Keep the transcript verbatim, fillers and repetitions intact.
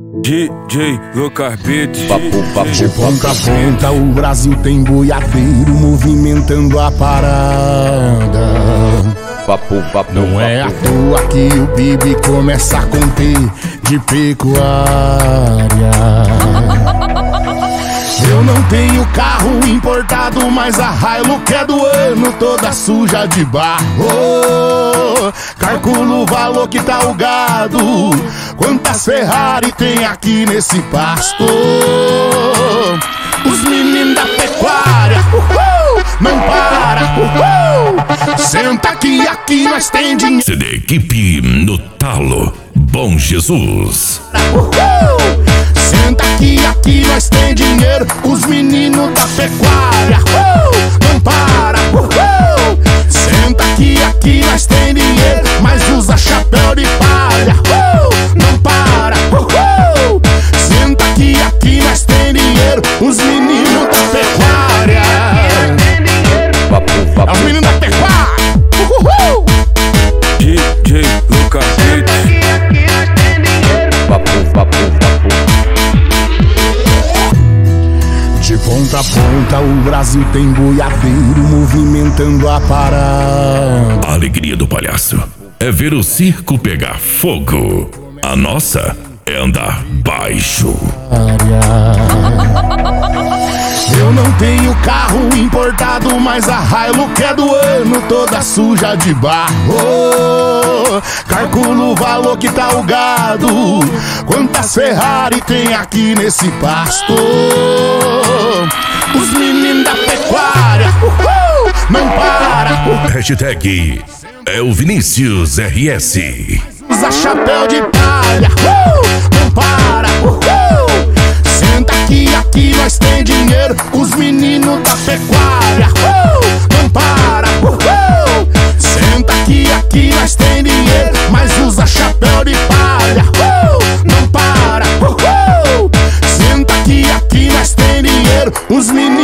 D J Lucas Beats. Papo, papo, de ponta a ponta o Brasil tem boiadeiro movimentando a parada. Papo, papo, Não papo. é à toa que o B I B começa a conter de pecuária. Eu não tenho carro importado, mas a Hilux é do ano, toda suja de barro. Calculo o valor que tá o gado, quantas Ferrari tem aqui nesse pasto. Os meninos da pecuária, uhul, não para, uhul. Senta aqui, aqui nós tem dinheiro. C D Equipe no talo, Bom Jesus. Uhul. Senta aqui, aqui nós tem dinheiro. Os meninos da pecuária, uhul, não para, uhul. Senta aqui, aqui nós tem dinheiro, mas usa chapéu de palha, uhul, não para, uhul. Senta aqui, aqui nós tem dinheiro. Os meninos da pecuária, Papo, é papo. os meninos da pecuária, uhul. D J Lucas Beats. Papo, papo, papo. De ponta a ponta o Brasil tem boiadeiro movimentando a parada. A alegria do palhaço é ver o circo pegar fogo. A nossa é andar baixo. Eu não tenho carro importado, mas a Hilux é do ano, toda suja de barro. Calculo o valor que tá o gado, quantas Ferrari tem aqui nesse pasto. Os meninos da pecuária, uhul, não para, uhul. Hashtag é o Vinícius R S. Usa chapéu de palha, uhul, não para, uhul. Senta aqui, aqui nós tem dinheiro. Os meninos da pecuária, uhul, não para, uhul. Senta aqui, aqui nós tem dinheiro, mas usa chapéu de palha, uhul, não para, uhul. Senta aqui, aqui nós tem dinheiro. Os meninos